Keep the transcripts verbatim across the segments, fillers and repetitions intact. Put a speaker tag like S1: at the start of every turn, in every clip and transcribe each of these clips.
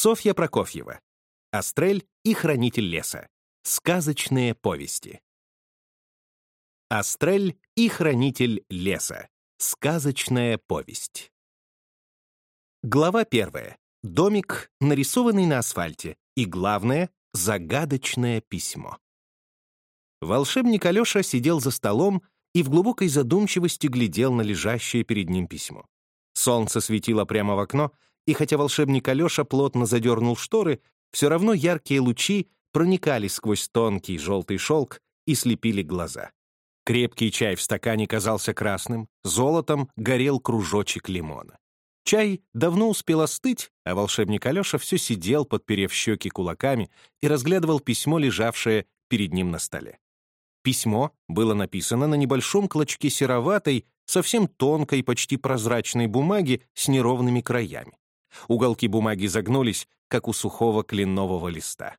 S1: Софья Прокофьева. Астрель и хранитель леса. Сказочные повести. Астрель и хранитель леса. Сказочная повесть. Глава первая. Домик, нарисованный на асфальте. И главное — загадочное письмо. Волшебник Алеша сидел за столом и в глубокой задумчивости глядел на лежащее перед ним письмо. Солнце светило прямо в окно, и хотя волшебник Алеша плотно задернул шторы, все равно яркие лучи проникали сквозь тонкий желтый шелк и слепили глаза. Крепкий чай в стакане казался красным, золотом горел кружочек лимона. Чай давно успел остыть, а волшебник Алеша все сидел, подперев щеки кулаками, и разглядывал письмо, лежавшее перед ним на столе. Письмо было написано на небольшом клочке сероватой, совсем тонкой, почти прозрачной бумаги с неровными краями. Уголки бумаги загнулись, как у сухого кленового листа.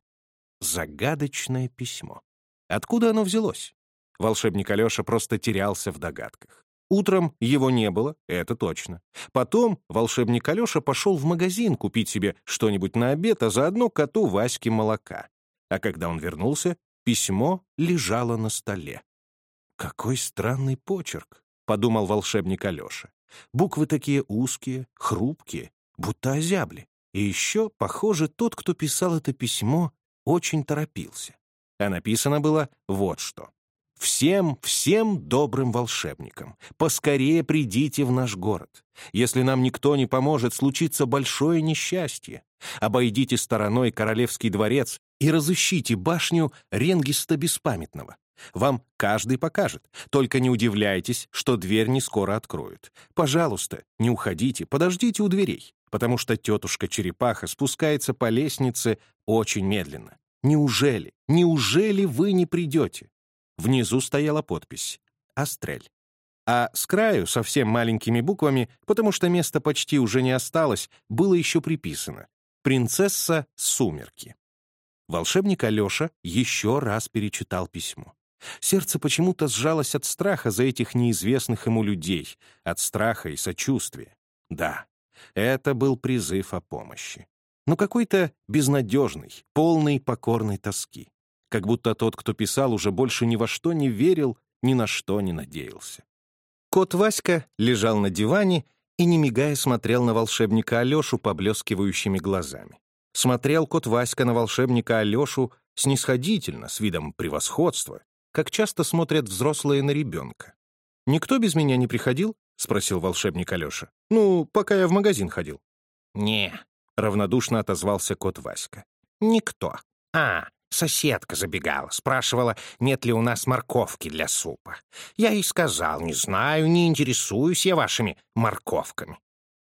S1: Загадочное письмо. Откуда оно взялось? Волшебник Алеша просто терялся в догадках. Утром его не было, это точно. Потом волшебник Алеша пошел в магазин купить себе что-нибудь на обед, а заодно коту Ваське молока. А когда он вернулся, письмо лежало на столе. «Какой странный почерк», — подумал волшебник Алеша. «Буквы такие узкие, хрупкие, будто озябли. И еще, похоже, тот, кто писал это письмо, очень торопился. А написано было вот что. «Всем, всем добрым волшебникам, поскорее придите в наш город. Если нам никто не поможет, случится большое несчастье. Обойдите стороной королевский дворец и разыщите башню Ренгиста Беспамятного. Вам каждый покажет, только не удивляйтесь, что дверь не скоро откроют. Пожалуйста, не уходите, подождите у дверей, потому что тетушка-черепаха спускается по лестнице очень медленно. Неужели, неужели вы не придете?» Внизу стояла подпись «Астрель». А с краю, совсем маленькими буквами, потому что места почти уже не осталось, было еще приписано «Принцесса Сумерки». Волшебник Алеша еще раз перечитал письмо. Сердце почему-то сжалось от страха за этих неизвестных ему людей, от страха и сочувствия. Да, это был призыв о помощи. Но какой-то безнадежный, полный покорной тоски. Как будто тот, кто писал, уже больше ни во что не верил, ни на что не надеялся. Кот Васька лежал на диване и, не мигая, смотрел на волшебника Алешу поблескивающими глазами. Смотрел кот Васька на волшебника Алешу снисходительно, с видом превосходства, как часто смотрят взрослые на ребенка. «Никто без меня не приходил?» — спросил волшебник Алеша. «Ну, пока я в магазин ходил». «Не», — равнодушно отозвался кот Васька. «Никто. А, соседка забегала, спрашивала, нет ли у нас морковки для супа. Я ей сказал, не знаю, не интересуюсь я вашими морковками».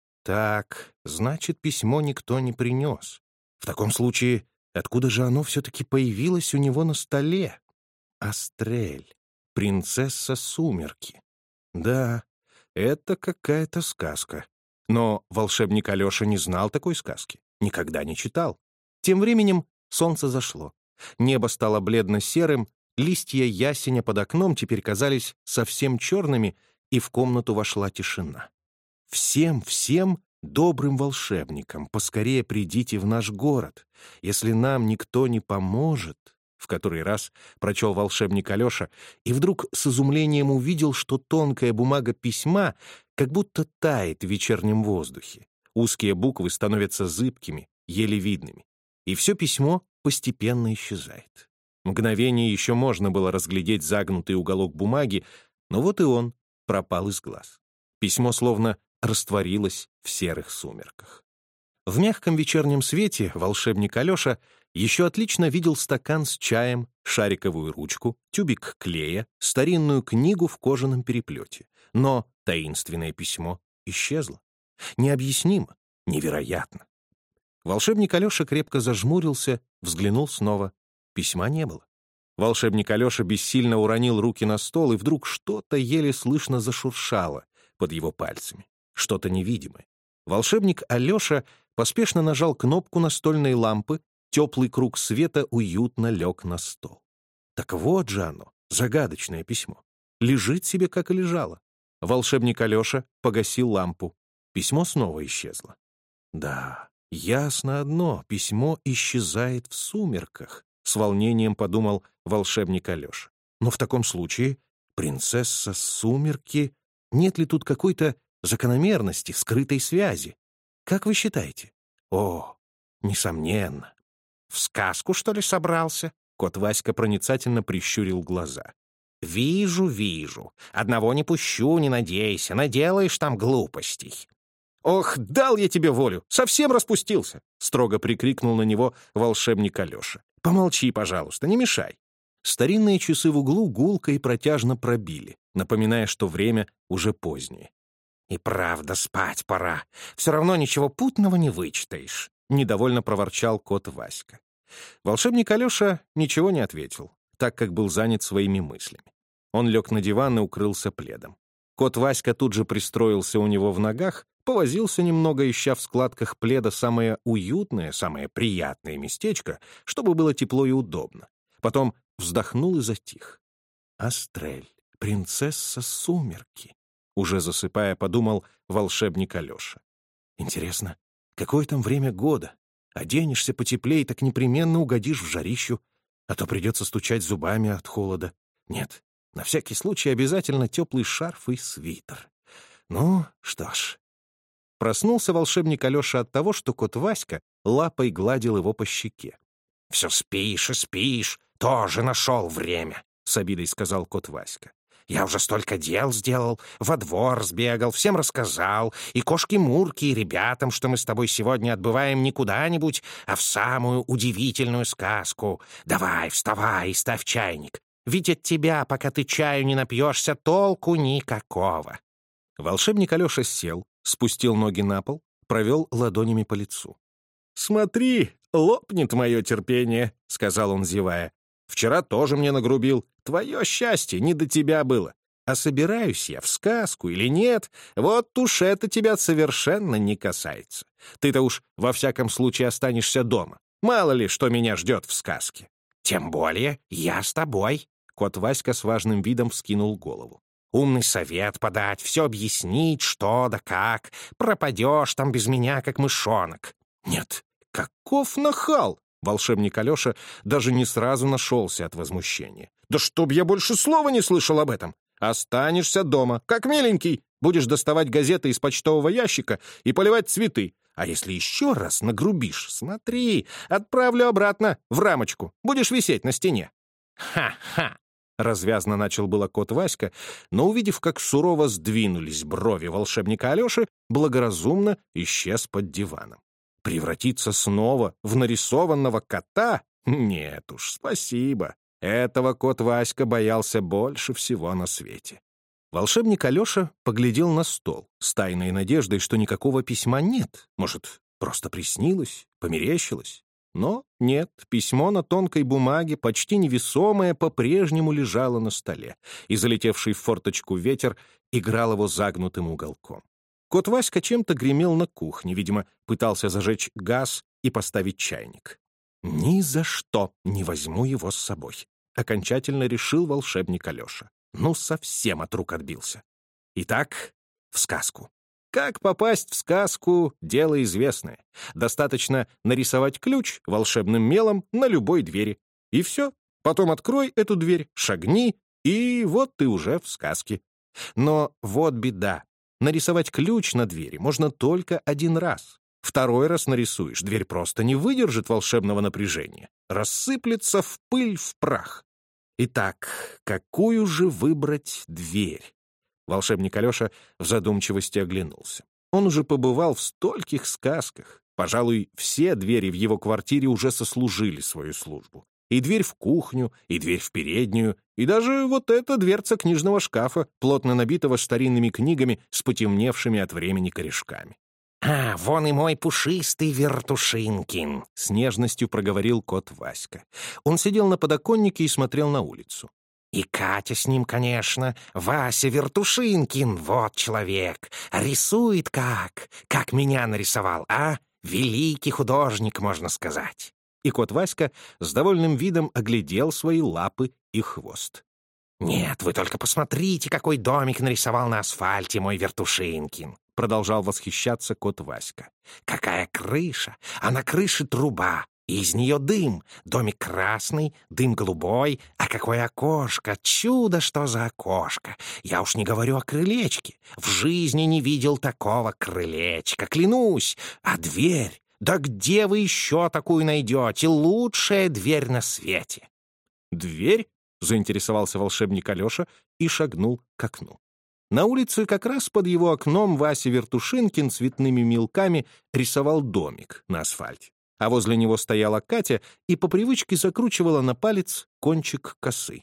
S1: Так, значит, письмо никто не принес. В таком случае, откуда же оно все-таки появилось у него на столе? Астрель, принцесса Сумерки. Да, это какая-то сказка. Но волшебник Алеша не знал такой сказки, никогда не читал. Тем временем солнце зашло. Небо стало бледно-серым, листья ясеня под окном теперь казались совсем черными, и в комнату вошла тишина. «Всем, всем добрым волшебникам поскорее придите в наш город. Если нам никто не поможет», — в который раз прочел волшебник Алеша, и вдруг с изумлением увидел, что тонкая бумага письма как будто тает в вечернем воздухе. Узкие буквы становятся зыбкими, еле видными. И все письмо постепенно исчезает. Мгновение еще можно было разглядеть загнутый уголок бумаги, но вот и он пропал из глаз. Письмо словно растворилось в серых сумерках. В мягком вечернем свете волшебник Алеша еще отлично видел стакан с чаем, шариковую ручку, тюбик клея, старинную книгу в кожаном переплете. Но таинственное письмо исчезло. Необъяснимо, невероятно. Волшебник Алеша крепко зажмурился, взглянул снова. Письма не было. Волшебник Алеша бессильно уронил руки на стол, и вдруг что-то еле слышно зашуршало под его пальцами. Что-то невидимое. Волшебник Алеша поспешно нажал кнопку настольной лампы, теплый круг света уютно лег на стол. Так вот же оно, загадочное письмо. Лежит себе, как и лежало. Волшебник Алеша погасил лампу. Письмо снова исчезло. Да, Ясно одно — письмо исчезает в сумерках, — с волнением подумал волшебник Алеша. Но в таком случае принцесса сумерки... Нет ли тут какой-то закономерности, скрытой связи? Как вы считаете? О, несомненно. В сказку, что ли, собрался? Кот Васька проницательно прищурил глаза. Вижу, вижу. Одного не пущу, не надейся. Наделаешь там глупостей. Ох, дал я тебе волю. Совсем распустился. Строго прикрикнул на него волшебник Алеша. Помолчи, пожалуйста, не мешай. Старинные часы в углу гулко и протяжно пробили, напоминая, что время уже позднее. «И правда, спать пора. Все равно ничего путного не вычитаешь», — недовольно проворчал кот Васька. Волшебник Алеша ничего не ответил, так как был занят своими мыслями. Он лег на диван и укрылся пледом. Кот Васька тут же пристроился у него в ногах, повозился немного, ища в складках пледа самое уютное, самое приятное местечко, чтобы было тепло и удобно. Потом вздохнул и затих. «Астрель, принцесса сумерки», — уже засыпая, подумал волшебник Алеша. «Интересно, какое там время года? Оденешься потеплее, так непременно угодишь в жарищу, а то придется стучать зубами от холода. Нет, на всякий случай обязательно теплый шарф и свитер. Ну, что ж». Проснулся волшебник Алеша от того, что кот Васька лапой гладил его по щеке. «Все спишь и спишь, тоже нашел время», — с обидой сказал кот Васька. «Я уже столько дел сделал, во двор сбегал, всем рассказал, и кошке-мурке, и ребятам, что мы с тобой сегодня отбываем не куда-нибудь, а в самую удивительную сказку. Давай, вставай и ставь чайник, ведь от тебя, пока ты чаю не напьешься, толку никакого». Волшебник Алеша сел, спустил ноги на пол, провел ладонями по лицу. «Смотри, лопнет мое терпение», — сказал он, зевая. «Вчера тоже мне нагрубил. Твое счастье, не до тебя было. А собираюсь я в сказку или нет, вот уж это тебя совершенно не касается. Ты-то уж во всяком случае останешься дома. Мало ли, что меня ждет в сказке». «Тем более я с тобой», — кот Васька с важным видом вскинул голову. «Умный совет подать, все объяснить, что да как. Пропадешь там без меня, как мышонок». «Нет, каков нахал!» Волшебник Алеша даже не сразу нашелся от возмущения. «Да чтоб я больше слова не слышал об этом! Останешься дома, как миленький, будешь доставать газеты из почтового ящика и поливать цветы. А если еще раз нагрубишь, смотри, отправлю обратно в рамочку, будешь висеть на стене». «Ха-ха!» — развязно начал было кот Васька, но, увидев, как сурово сдвинулись брови волшебника Алеши, благоразумно исчез под диваном. Превратиться снова в нарисованного кота? Нет уж, спасибо. Этого кот Васька боялся больше всего на свете. Волшебник Алеша поглядел на стол с тайной надеждой, что никакого письма нет. Может, просто приснилось, померещилось? Но нет, письмо на тонкой бумаге, почти невесомое, по-прежнему лежало на столе, и залетевший в форточку ветер играл его загнутым уголком. Кот Васька чем-то гремел на кухне, видимо, пытался зажечь газ и поставить чайник. «Ни за что не возьму его с собой», — окончательно решил волшебник Алеша. Ну, совсем от рук отбился. Итак, в сказку. Как попасть в сказку — дело известное. Достаточно нарисовать ключ волшебным мелом на любой двери. И все. Потом открой эту дверь, шагни, и вот ты уже в сказке. Но вот беда. Нарисовать ключ на двери можно только один раз. Второй раз нарисуешь, дверь просто не выдержит волшебного напряжения. Рассыплется в пыль, в прах. Итак, какую же выбрать дверь? Волшебник Алеша в задумчивости оглянулся. Он уже побывал в стольких сказках. Пожалуй, все двери в его квартире уже сослужили свою службу. И дверь в кухню, и дверь в переднюю, и даже вот эта дверца книжного шкафа, плотно набитого старинными книгами с потемневшими от времени корешками. «А, вон и мой пушистый Вертушинкин», — с нежностью проговорил кот Васька. Он сидел на подоконнике и смотрел на улицу. «И Катя с ним, конечно. Вася Вертушинкин, вот человек. Рисует как, как меня нарисовал, а? Великий художник, можно сказать». И кот Васька с довольным видом оглядел свои лапы и хвост. «Нет, вы только посмотрите, какой домик нарисовал на асфальте мой Вертушинкин. продолжал восхищаться кот Васька. «Какая крыша! А на крыше труба, и из нее дым. Домик красный, дым голубой. А какое окошко! Чудо, что за окошко! Я уж не говорю о крылечке. В жизни не видел такого крылечка, клянусь. А дверь? Да где вы еще такую найдете? Лучшая дверь на свете!» «Дверь?» — заинтересовался волшебник Алеша и шагнул к окну. На улице как раз под его окном Вася Вертушинкин цветными мелками рисовал домик на асфальте, а возле него стояла Катя и по привычке закручивала на палец кончик косы.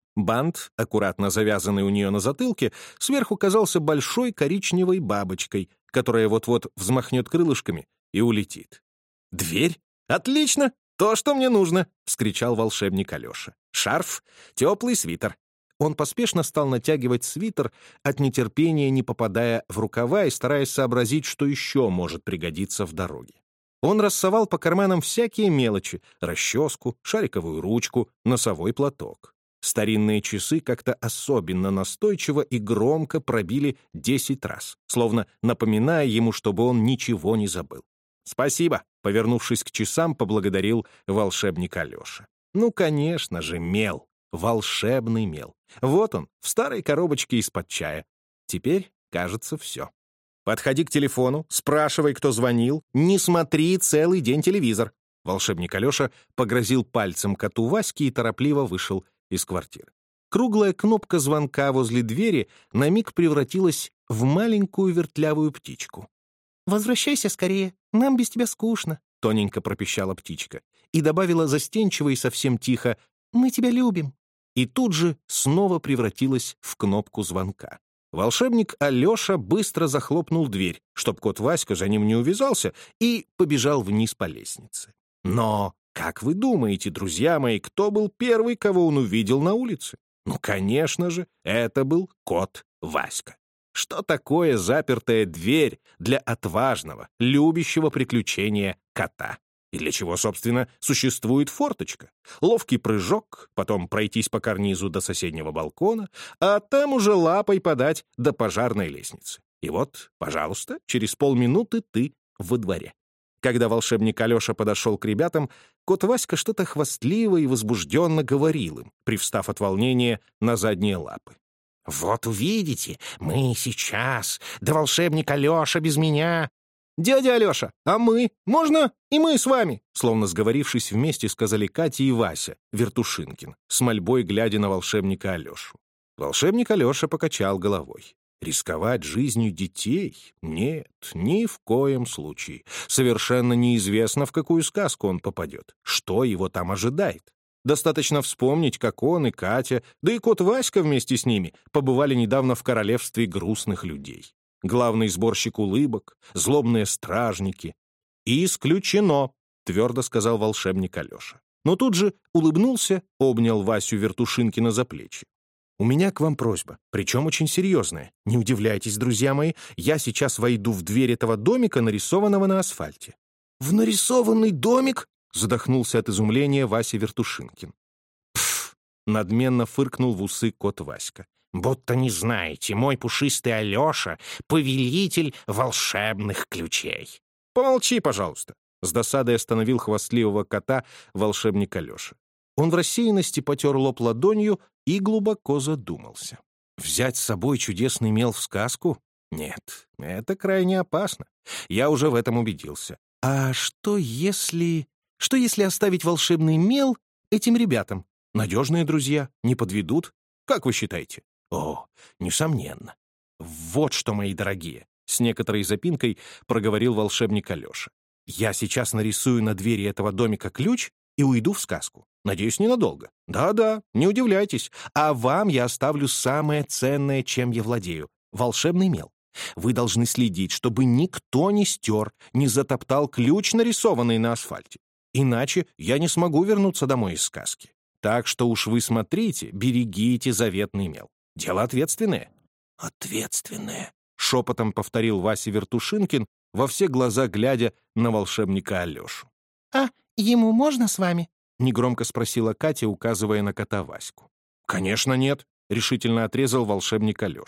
S1: Бант, аккуратно завязанный у нее на затылке, сверху казался большой коричневой бабочкой, которая вот-вот взмахнет крылышками и улетит. «Дверь? Отлично! То, что мне нужно!» — вскричал волшебник Алеша. «Шарф, теплый свитер». Он поспешно стал натягивать свитер, от нетерпения не попадая в рукава и стараясь сообразить, что еще может пригодиться в дороге. Он рассовал по карманам всякие мелочи — расческу, шариковую ручку, носовой платок. Старинные часы как-то особенно настойчиво и громко пробили десять раз, словно напоминая ему, чтобы он ничего не забыл. «Спасибо», — повернувшись к часам, поблагодарил волшебник Алеша. «Ну, конечно же, мел. Волшебный мел. Вот он, в старой коробочке из-под чая. Теперь, кажется, все. Подходи к телефону, спрашивай, кто звонил. Не смотри целый день телевизор». Волшебник Алеша погрозил пальцем коту Ваське и торопливо вышел из квартиры. Круглая кнопка звонка возле двери на миг превратилась в маленькую вертлявую птичку. «Возвращайся скорее, нам без тебя скучно», — тоненько пропищала птичка и добавила застенчиво и совсем тихо: «Мы тебя любим». И тут же снова превратилась в кнопку звонка. Волшебник Алеша быстро захлопнул дверь, чтоб кот Васька за ним не увязался, и побежал вниз по лестнице. Но, как вы думаете, друзья мои, кто был первый, кого он увидел на улице? Ну, конечно же, это был кот Васька. Что такое запертая дверь для отважного, любящего приключения кота? И для чего, собственно, существует форточка? Ловкий прыжок, потом пройтись по карнизу до соседнего балкона, а там уже лапой подать до пожарной лестницы. И вот, пожалуйста, через полминуты ты во дворе. Когда волшебник Алеша подошел к ребятам, кот Васька что-то хвастливо и возбужденно говорил им, привстав от волнения на задние лапы. «Вот увидите, мы сейчас, да волшебник Алеша без меня...» «Дядя Алеша, а мы? Можно и мы с вами?» Словно сговорившись вместе, сказали Катя и Вася Вертушинкин, с мольбой глядя на волшебника Алешу. Волшебник Алеша покачал головой. Рисковать жизнью детей? Нет, ни в коем случае. Совершенно неизвестно, в какую сказку он попадет, что его там ожидает. Достаточно вспомнить, как он и Катя, да и кот Васька вместе с ними побывали недавно в королевстве грустных людей. Главный сборщик улыбок, злобные стражники. «Исключено», — твердо сказал волшебник Алеша. Но тут же улыбнулся, обнял Васю Вертушинкина за плечи. «У меня к вам просьба, причем очень серьезная. Не удивляйтесь, друзья мои, я сейчас войду в дверь этого домика, нарисованного на асфальте». «В нарисованный домик?» — задохнулся от изумления Вася Вертушинкин. «Пф!» — надменно фыркнул в усы кот Васька. «Будто не знаете, мой пушистый Алеша — повелитель волшебных ключей». «Помолчи, пожалуйста», — с досадой остановил хвастливого кота волшебник Алеша. Он в рассеянности потер лоб ладонью и глубоко задумался. Взять с собой чудесный мел в сказку? Нет, это крайне опасно. Я уже в этом убедился. А что если... Что если оставить волшебный мел этим ребятам? Надежные друзья, не подведут. Как вы считаете? О, несомненно. Вот что, мои дорогие, с некоторой запинкой проговорил волшебник Алеша. Я сейчас нарисую на двери этого домика ключ и уйду в сказку. Надеюсь, ненадолго. Да-да, не удивляйтесь. А вам я оставлю самое ценное, чем я владею — волшебный мел. Вы должны следить, чтобы никто не стер, не затоптал ключ, нарисованный на асфальте. Иначе я не смогу вернуться домой из сказки. Так что уж вы смотрите, берегите заветный мел. Дело ответственное». «Ответственное», — шепотом повторил Вася Вертушинкин, во все глаза глядя на волшебника Алешу.
S2: «А ему можно с вами?»
S1: — негромко спросила Катя, указывая на кота Ваську. «Конечно нет», — решительно отрезал волшебник Алеша.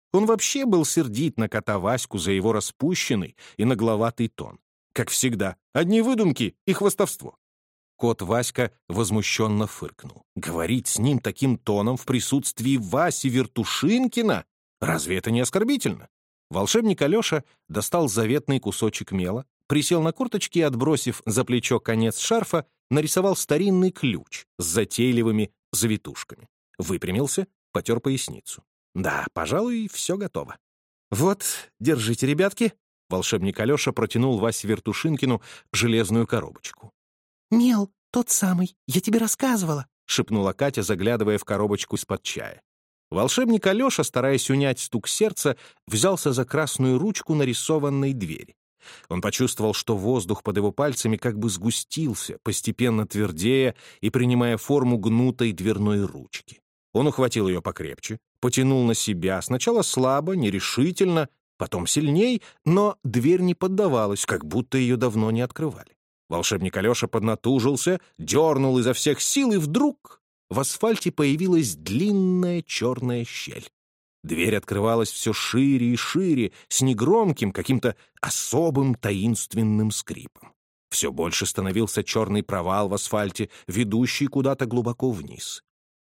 S1: Он вообще был сердит на кота Ваську за его распущенный и нагловатый тон. Как всегда, одни выдумки и хвастовство. Кот Васька возмущенно фыркнул. Говорить с ним таким тоном в присутствии Васи Вертушинкина? Разве это не оскорбительно? Волшебник Алеша достал заветный кусочек мела, присел на корточки и, отбросив за плечо конец шарфа, нарисовал старинный ключ с затейливыми завитушками. Выпрямился, потер поясницу. Да, пожалуй, все готово. Вот, держите, ребятки. Волшебник Алеша протянул Васе Вертушинкину железную коробочку.
S2: «Мел, тот самый, я тебе рассказывала»,
S1: — шепнула Катя, заглядывая в коробочку из-под чая. Волшебник Алеша, стараясь унять стук сердца, взялся за красную ручку нарисованной двери. Он почувствовал, что воздух под его пальцами как бы сгустился, постепенно твердея и принимая форму гнутой дверной ручки. Он ухватил ее покрепче, потянул на себя, сначала слабо, нерешительно, потом сильней, но дверь не поддавалась, как будто ее давно не открывали. Волшебник Алеша поднатужился, дернул изо всех сил, и вдруг в асфальте появилась длинная черная щель. Дверь открывалась все шире и шире, с негромким, каким-то особым таинственным скрипом. Все больше становился черный провал в асфальте, ведущий куда-то глубоко вниз.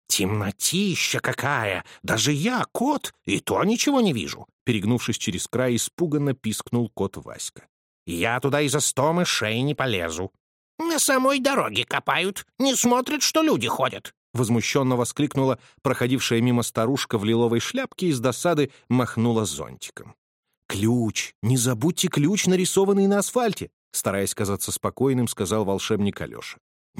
S1: «Темнотища какая! Даже я, кот, и то ничего не вижу!» Перегнувшись через край, испуганно пискнул кот Васька. «Я туда и за сто мышей не полезу». «На самой дороге копают, не смотрят, что люди ходят», — возмущенно воскликнула проходившая мимо старушка в лиловой шляпке и с досады махнула зонтиком. «Ключ! Не забудьте ключ, нарисованный на асфальте!» Стараясь казаться спокойным, сказал волшебник Алеша.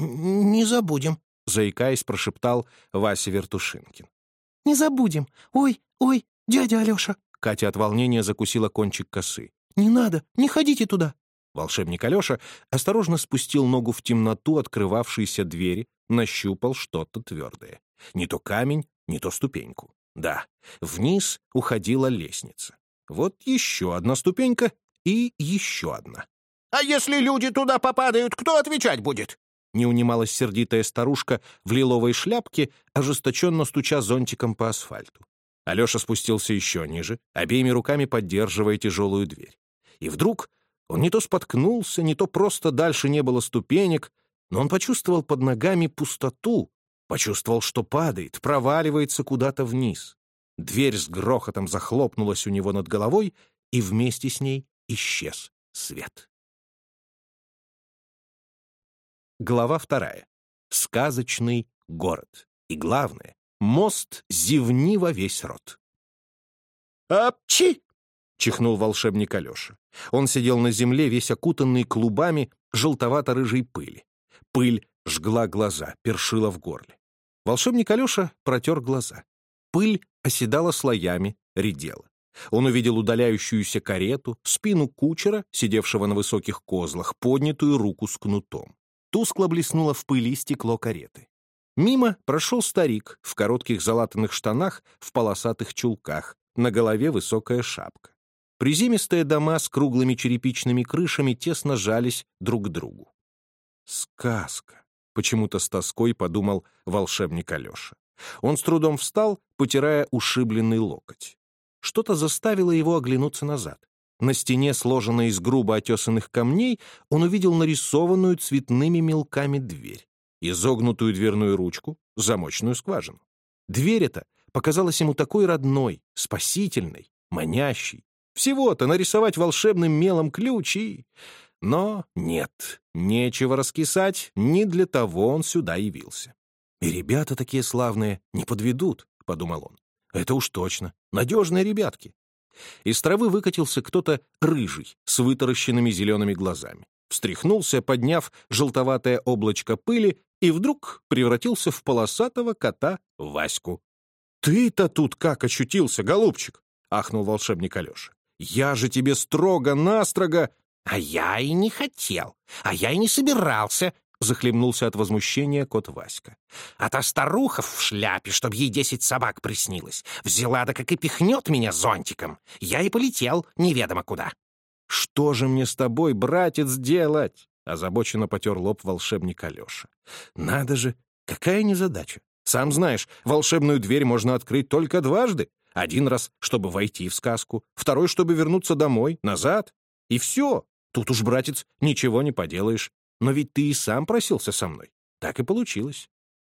S2: «Не забудем»,
S1: — заикаясь, прошептал Вася Вертушинкин.
S2: «Не забудем. Ой, ой, дядя Алеша».
S1: Катя от волнения закусила кончик косы.
S2: «Не надо, не ходите туда».
S1: Волшебник Алеша осторожно спустил ногу в темноту открывавшейся двери, нащупал что-то твердое. Не то камень, не то ступеньку. Да, вниз уходила лестница. Вот еще одна ступенька и еще одна.
S3: «А если люди туда попадают, кто отвечать будет?»
S1: Не унималась сердитая старушка в лиловой шляпке, ожесточенно стуча зонтиком по асфальту. Алеша спустился еще ниже, обеими руками поддерживая тяжелую дверь. И вдруг он не то споткнулся, не то просто дальше не было ступенек, но он почувствовал под ногами пустоту, почувствовал, что падает, проваливается куда-то вниз. Дверь с грохотом захлопнулась у него над головой, и вместе с ней исчез свет. Глава вторая. Сказочный город. И главное, мост зевни во весь рот.
S3: «Апчи!»
S1: — чихнул волшебник Алеша. Он сидел на земле, весь окутанный клубами желтовато-рыжей пыли. Пыль жгла глаза, першила в горле. Волшебник Алеша протер глаза. Пыль оседала слоями, редела. Он увидел удаляющуюся карету, спину кучера, сидевшего на высоких козлах, поднятую руку с кнутом. Тускло блеснуло в пыли стекло кареты. Мимо прошел старик в коротких залатанных штанах, в полосатых чулках, на голове высокая шапка. Приземистые дома с круглыми черепичными крышами тесно жались друг к другу. «Сказка», — почему-то с тоской подумал волшебник Алеша. Он с трудом встал, потирая ушибленный локоть. Что-то заставило его оглянуться назад. На стене, сложенной из грубо отесанных камней, он увидел нарисованную цветными мелками дверь, изогнутую дверную ручку, замочную скважину. Дверь эта показалась ему такой родной, спасительной, манящей. Всего-то нарисовать волшебным мелом ключ и... Но нет, нечего раскисать, не для того он сюда явился. «И ребята такие славные, не подведут», — подумал он. «Это уж точно, надежные ребятки». Из травы выкатился кто-то рыжий, с вытаращенными зелеными глазами. Встряхнулся, подняв желтоватое облачко пыли, и вдруг превратился в полосатого кота Ваську. «Ты-то тут как очутился, голубчик?» — ахнул волшебник Алеша. «Я же тебе строго-настрого...»
S3: «А я и не хотел, а я и не собирался», — захлебнулся от возмущения кот Васька. «А та старуха в шляпе, чтоб ей десять собак приснилось, взяла да как и пихнет меня зонтиком. Я и полетел неведомо куда».
S1: «Что же мне с тобой, братец, делать?» — озабоченно потер лоб волшебник Алеша. «Надо же, какая незадача. Сам знаешь, волшебную дверь можно открыть только дважды. Один раз, чтобы войти в сказку, второй, чтобы вернуться домой, назад. И все. Тут уж, братец, ничего не поделаешь. Но ведь ты и сам просился со мной. Так и получилось.